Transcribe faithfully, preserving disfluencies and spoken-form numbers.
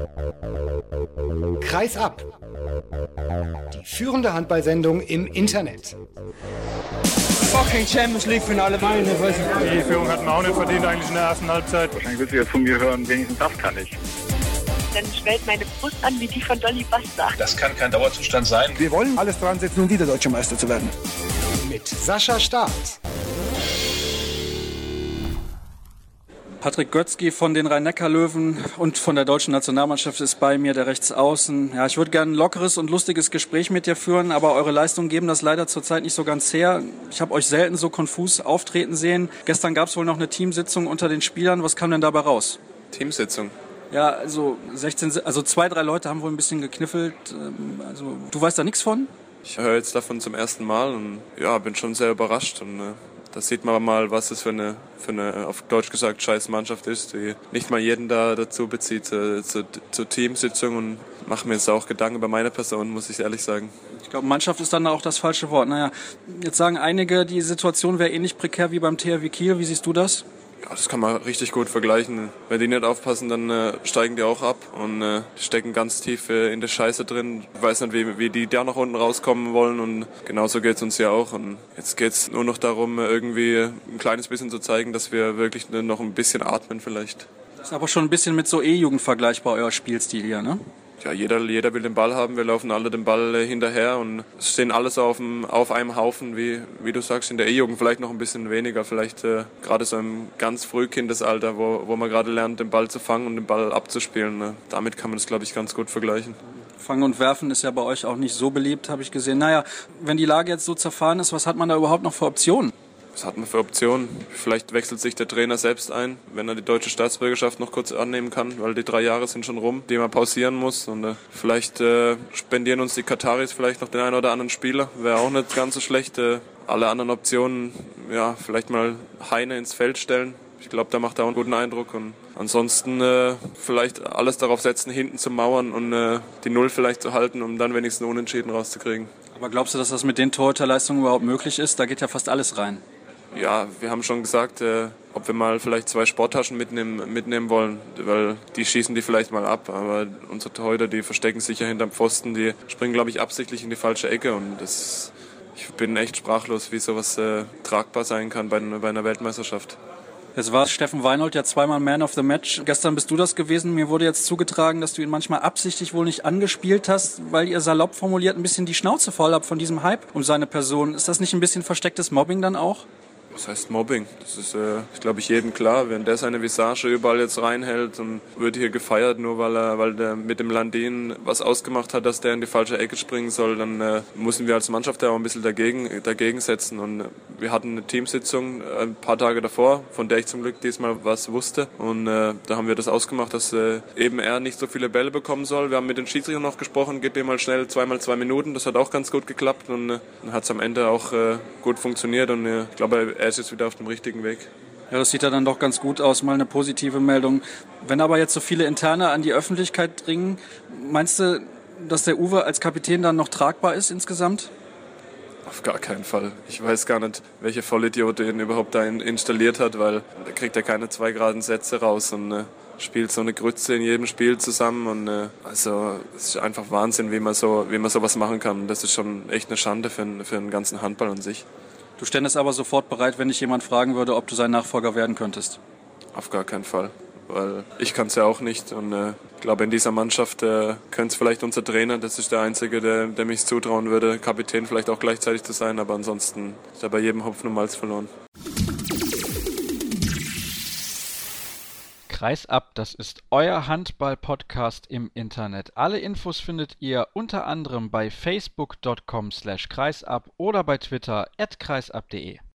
Kreis ab. Die führende Handballsendung im Internet. Fucking Champions League Finale meine. Die Führung hatten wir auch nicht verdient eigentlich in der ersten Halbzeit. Wahrscheinlich wird sie jetzt von mir hören, wenigstens das kann ich. Dann schwellt meine Brust an wie die von Dolly Buster. Das kann kein Dauerzustand sein. Wir wollen alles dran setzen, um wieder Deutscher Meister zu werden. Mit Sascha Staat. Patrick Götzky von den Rhein-Neckar-Löwen und von der deutschen Nationalmannschaft ist bei mir, der Rechtsaußen. Ja, ich würde gerne ein lockeres und lustiges Gespräch mit dir führen, aber eure Leistungen geben das leider zurzeit nicht so ganz her. Ich habe euch selten so konfus auftreten sehen. Gestern gab es wohl noch eine Teamsitzung unter den Spielern. Was kam denn dabei raus? Teamsitzung? Ja, also sechzehn, also zwei, drei Leute haben wohl ein bisschen gekniffelt. Also du weißt da nichts von? Ich höre jetzt davon zum ersten Mal und ja, bin schon sehr überrascht und äh da sieht man mal, was das für eine, für eine, auf Deutsch gesagt, scheiß Mannschaft ist, die nicht mal jeden da dazu bezieht äh, zur, zur Teamsitzung und mache mir jetzt auch Gedanken über meine Person, muss ich ehrlich sagen. Ich glaube, Mannschaft ist dann auch das falsche Wort. Naja, jetzt sagen einige, die Situation wäre ähnlich prekär wie beim T H W Kiel. Wie siehst du das? Ja, das kann man richtig gut vergleichen. Wenn die nicht aufpassen, dann äh, steigen die auch ab und äh, stecken ganz tief äh, in der Scheiße drin. Ich weiß nicht, wie, wie die da nach unten rauskommen wollen und genauso geht's uns ja auch. Und jetzt geht's nur noch darum, irgendwie ein kleines bisschen zu zeigen, dass wir wirklich noch ein bisschen atmen vielleicht. Das ist aber schon ein bisschen mit so E-Jugend vergleichbar, euer Spielstil hier, ne? Ja, jeder, jeder will den Ball haben, wir laufen alle den Ball äh, hinterher und es stehen alles auf, dem, auf einem Haufen, wie, wie du sagst, in der E-Jugend vielleicht noch ein bisschen weniger, vielleicht äh, gerade so im ganz Frühkindesalter, wo, wo man gerade lernt, den Ball zu fangen und den Ball abzuspielen. Ne? Damit kann man das, glaube ich, ganz gut vergleichen. Fangen und Werfen ist ja bei euch auch nicht so beliebt, habe ich gesehen. Naja, wenn die Lage jetzt so zerfahren ist, was hat man da überhaupt noch für Optionen? Was hat man für Optionen? Vielleicht wechselt sich der Trainer selbst ein, wenn er die deutsche Staatsbürgerschaft noch kurz annehmen kann, weil die drei Jahre sind schon rum, die man pausieren muss. Und äh, vielleicht äh, spendieren uns die Kataris vielleicht noch den einen oder anderen Spieler. Wäre auch nicht ganz so schlecht. Äh, alle anderen Optionen, ja, vielleicht mal Heine ins Feld stellen. Ich glaube, da macht er auch einen guten Eindruck. Und ansonsten äh, vielleicht alles darauf setzen, hinten zu mauern und äh, die Null vielleicht zu halten, um dann wenigstens einen Unentschieden rauszukriegen. Aber glaubst du, dass das mit den Torhüterleistungen überhaupt möglich ist? Da geht ja fast alles rein. Ja, wir haben schon gesagt, äh, ob wir mal vielleicht zwei Sporttaschen mitnehmen, mitnehmen wollen, weil die schießen die vielleicht mal ab, aber unsere Torhüter, die verstecken sich ja hinterm Pfosten, die springen, glaube ich, absichtlich in die falsche Ecke und das, ich bin echt sprachlos, wie sowas äh, tragbar sein kann bei, bei einer Weltmeisterschaft. Jetzt war Steffen Weinhold ja zweimal Man of the Match. Gestern bist du das gewesen. Mir wurde jetzt zugetragen, dass du ihn manchmal absichtlich wohl nicht angespielt hast, weil ihr salopp formuliert ein bisschen die Schnauze voll habt von diesem Hype um seine Person. Ist das nicht ein bisschen verstecktes Mobbing dann auch? Was heißt Mobbing? Das ist, äh, glaube ich, jedem klar. Wenn der seine Visage überall jetzt reinhält und wird hier gefeiert, nur weil er, weil der mit dem Landin was ausgemacht hat, dass der in die falsche Ecke springen soll, dann äh, müssen wir als Mannschaft ja auch ein bisschen dagegen, dagegen setzen. Und äh, wir hatten eine Teamsitzung äh, ein paar Tage davor, von der ich zum Glück diesmal was wusste. Und äh, da haben wir das ausgemacht, dass äh, eben er nicht so viele Bälle bekommen soll. Wir haben mit den Schiedsrichtern noch gesprochen, gib ihm mal schnell zweimal zwei Minuten. Das hat auch ganz gut geklappt und äh, dann hat es am Ende auch äh, gut funktioniert. Und äh, ich glaube, er ist jetzt wieder auf dem richtigen Weg. Ja, das sieht ja dann doch ganz gut aus, mal eine positive Meldung. Wenn aber jetzt so viele Interne an die Öffentlichkeit dringen, meinst du, dass der Uwe als Kapitän dann noch tragbar ist insgesamt? Auf gar keinen Fall. Ich weiß gar nicht, welche Vollidiot den überhaupt da installiert hat, weil da kriegt er keine zwei geraden Sätze raus und äh, spielt so eine Grütze in jedem Spiel zusammen und äh, also es ist einfach Wahnsinn, wie man so, wie man sowas machen kann. Das ist schon echt eine Schande für, für den ganzen Handball an sich. Du ständest aber sofort bereit, wenn dich jemand fragen würde, ob du sein Nachfolger werden könntest? Auf gar keinen Fall, weil ich kann es ja auch nicht. Und äh, ich glaube, in dieser Mannschaft äh, könnte es vielleicht unser Trainer, das ist der Einzige, der, der mich zutrauen würde, Kapitän vielleicht auch gleichzeitig zu sein. Aber ansonsten ist er bei jedem Hopfen und Malz verloren. Kreis ab, das ist euer Handball-Podcast im Internet. Alle Infos findet ihr unter anderem bei facebook punkt com slash kreisab oder bei Twitter at kreisab punkt de.